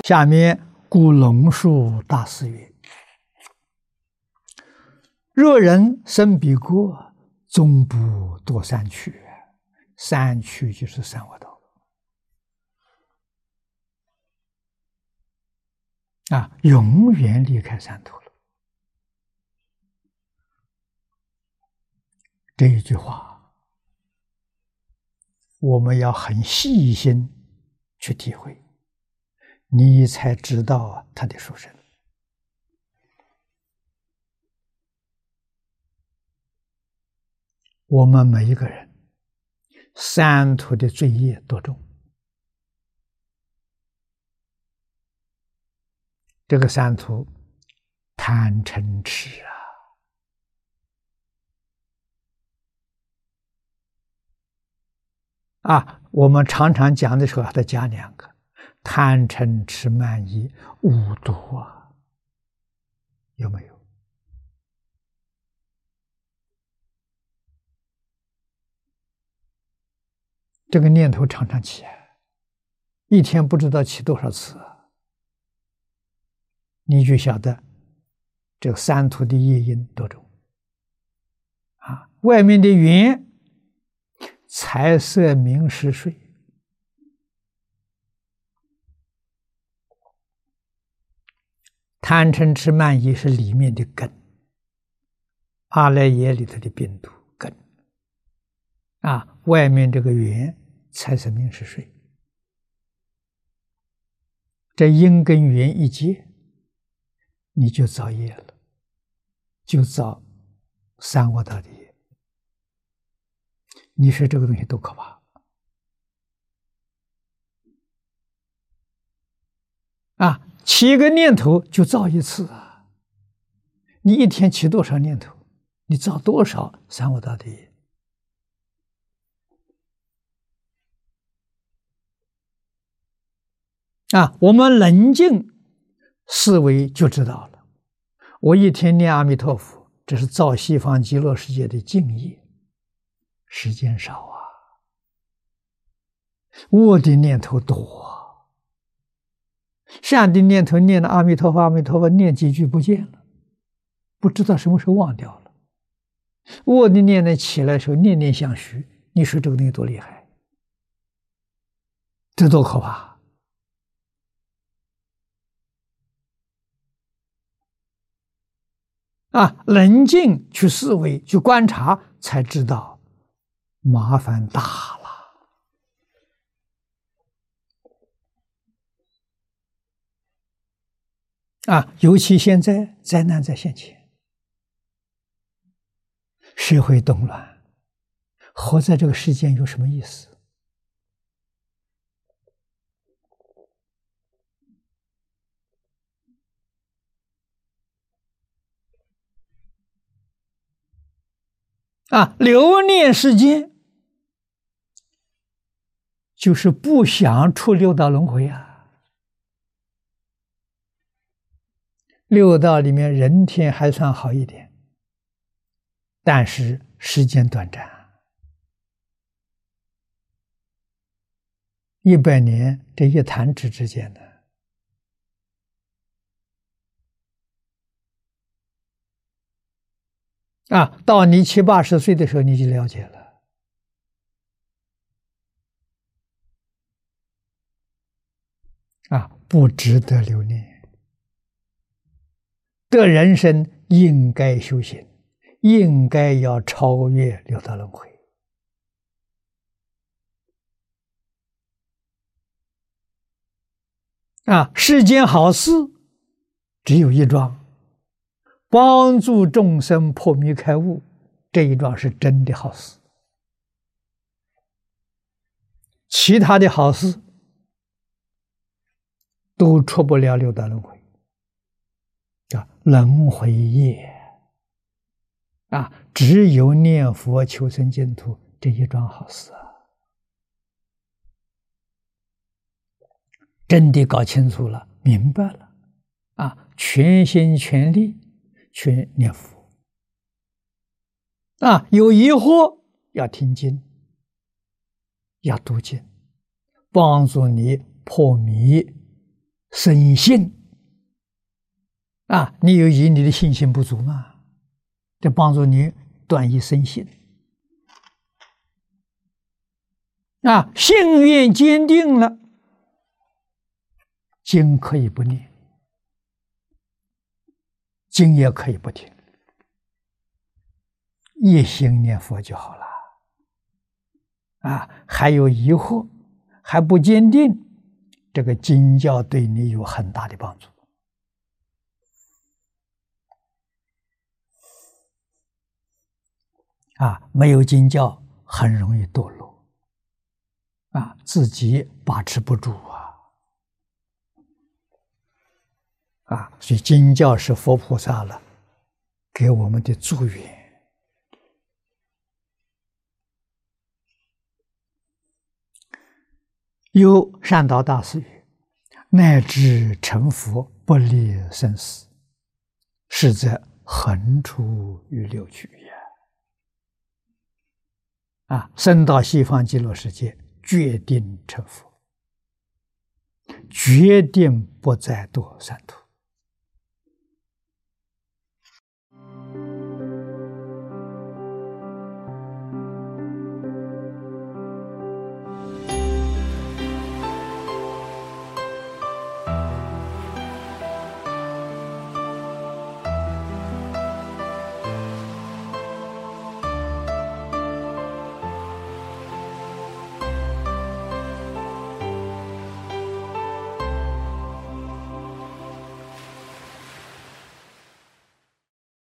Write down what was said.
下面古龙树大师曰：若人生彼国，终不堕三趣。三趣就是三恶道永远离开三途了。这一句话，我们要很细心去体会，你才知道它的殊胜。我们每一个人三途的罪业多重？这个三途，贪嗔痴我们常常讲的时候还得加两个：贪嗔痴慢疑五毒有没有？这个念头常常起一天不知道起多少次你就晓得这个三途的业因多重外面的缘财色名食睡，贪嗔痴慢疑是里面的根，阿赖耶里头的病毒根外面这个缘财色名食睡，这因跟缘一结，你就造业了，就造三恶道的业。你说这个东西多可怕起个念头就造一次你一天起多少念头，你造多少三恶道的业。我们冷静思维就知道了，我一天念阿弥陀佛，这是造西方极乐世界的净业，时间少恶的念头多善的念头念了阿弥陀佛阿弥陀佛，念几句不见了，不知道什么时候忘掉了。恶的念头起来的时候念念相续，你说这个东西多厉害，这多可怕冷静去思维去观察，才知道麻烦大了尤其现在灾难在现前，社会动乱，活在这个世间有什么意思？留念世间，就是不想出六道轮回六道里面人天还算好一点，但是时间短暂，100年这一弹指之间的。到你70、80岁的时候，你就了解了。不值得留念。的人生应该修行，应该要超越六道轮回。世间好事只有一桩，帮助众生破迷开悟，这一桩是真的好事。其他的好事都出不了六道轮回，叫轮回业只有念佛求生净土这一桩好事真的搞清楚了，明白了全心全力去念佛有疑惑要听经，要读经，帮助你破迷生信啊，你有疑，你的信心不足嘛，就帮助你断疑生信啊，信愿坚定了，经可以不念，经也可以不听，一心念佛就好了啊。还有疑惑，还不坚定，这个经教对你有很大的帮助啊。没有经教，很容易堕落啊，自己把持不住啊。所以经教是佛菩萨了给我们的祝愿。有善导大师语：“乃至成佛，不离生死，实则横出于六趣也。”啊，生到西方极乐世界，决定成佛，决定不再堕三途。